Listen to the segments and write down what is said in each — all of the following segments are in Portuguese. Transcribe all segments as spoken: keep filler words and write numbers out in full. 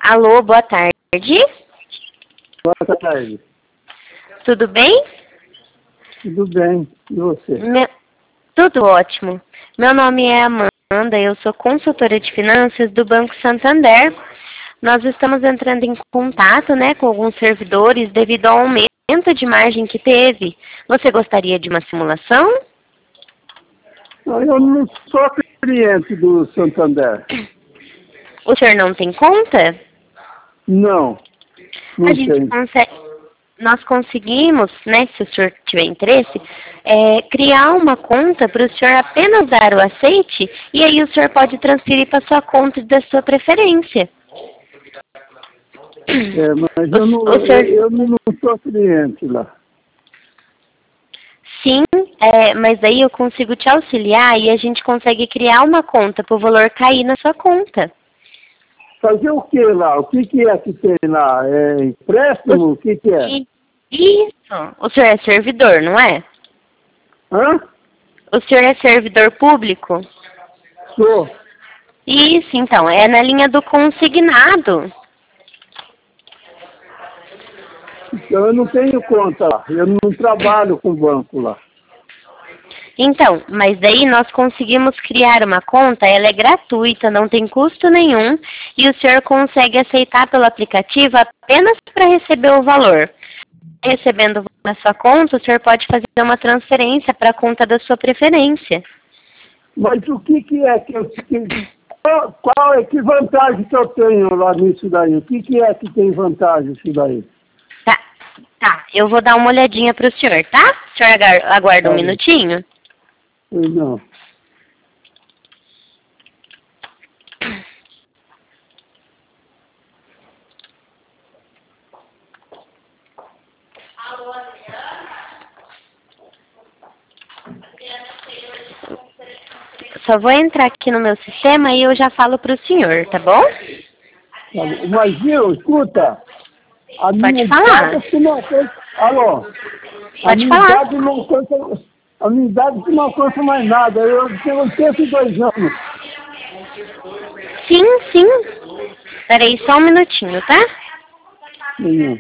Alô, boa tarde. Boa tarde. Tudo bem? Tudo bem. E você? Me... Tudo ótimo. Meu nome é Amanda, eu sou consultora de finanças do Banco Santander. Nós estamos entrando em contato, né, com alguns servidores devido ao aumento de margem que teve. Você gostaria de uma simulação? Não, eu não sou cliente do Santander. O senhor não tem conta? Não, não A gente tenho. consegue, nós conseguimos, né, se o senhor tiver interesse, é, criar uma conta para o senhor apenas dar o aceite e aí o senhor pode transferir para sua conta da sua preferência. É, mas eu não, O, o eu, senhor, eu não sou cliente lá. sim, é, mas aí eu consigo te auxiliar e a gente consegue criar uma conta para o valor cair na sua conta. Fazer o que lá? O que, que é que tem lá? É empréstimo? O que, que é? E- Isso. O senhor é servidor, não é? Hã? O senhor é servidor público? Sou. Isso, então, é na linha do consignado. Então eu não tenho conta lá. Eu não trabalho com banco lá. Então, mas daí nós conseguimos criar uma conta, ela é gratuita, não tem custo nenhum, e o senhor consegue aceitar pelo aplicativo apenas para receber o valor. Recebendo na sua conta, o senhor pode fazer uma transferência para a conta da sua preferência. Mas o que, que é que eu... Que, qual, qual é que vantagem que eu tenho lá nisso daí? O que, que é que tem vantagem isso daí? Tá, tá, eu vou dar uma olhadinha para o senhor, tá? O senhor agar- aguarda um Tá. minutinho? Não. Só vou entrar aqui no meu sistema e eu já falo para o senhor, tá bom? Tá bom. Mas viu, escuta, a Pode minha idade falar. é que não alcança. Alô? A Pode minha falar. idade não alcança. A minha idade que não alcança mais nada. Eu tenho oitenta e dois anos. Sim, sim. Peraí só um minutinho, tá? Nenhum.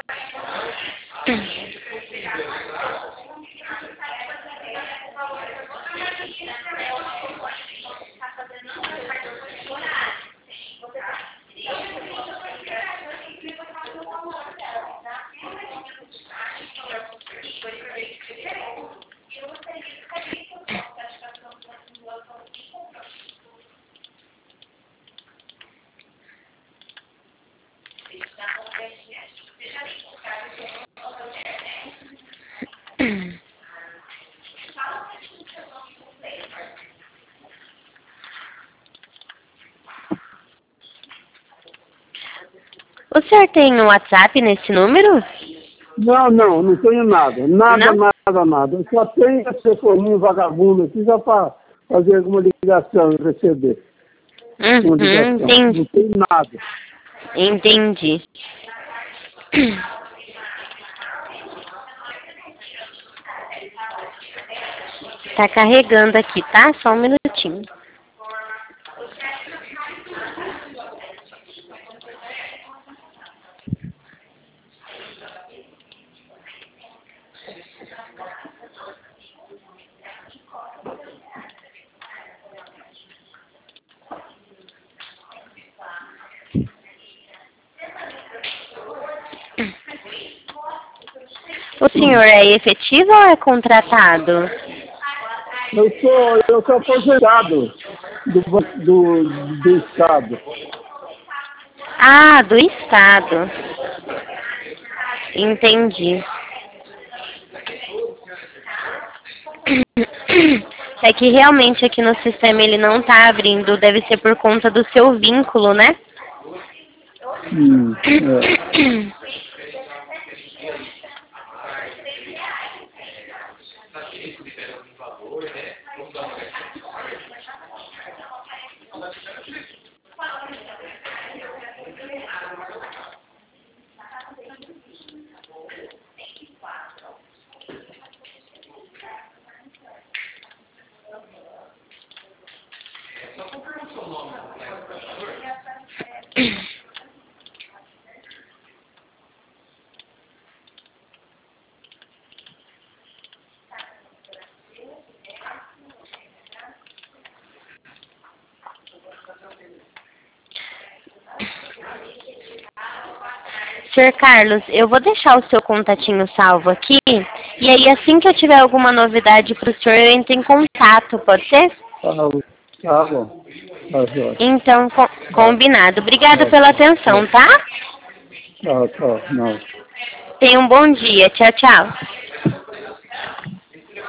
O senhor tem um WhatsApp nesse número? Não, não, não tenho nada. Nada, Não? nada, nada. Eu só tenho esse telefoninho vagabundo aqui só para fazer alguma ligação e receber uma Uhum, ligação. Não entendi. tenho nada. Entendi. Tá carregando aqui, tá? Só um minutinho. O senhor é efetivo ou é contratado? Eu sou, eu sou aposentado do, ban- do, do Estado. Ah, do Estado. Entendi. É que realmente aqui no sistema ele não tá abrindo, deve ser por conta do seu vínculo, né? Hum, é. senhor Carlos, eu vou deixar o seu contatinho salvo aqui, e aí assim que eu tiver alguma novidade para o senhor, eu entro em contato, pode ser? Tá bom. Tá bom. Tá jóia. Então, co combinado. Obrigada Tá. pela atenção, tá? Tá, tá. Não. Tenha um bom dia. Tchau, tchau.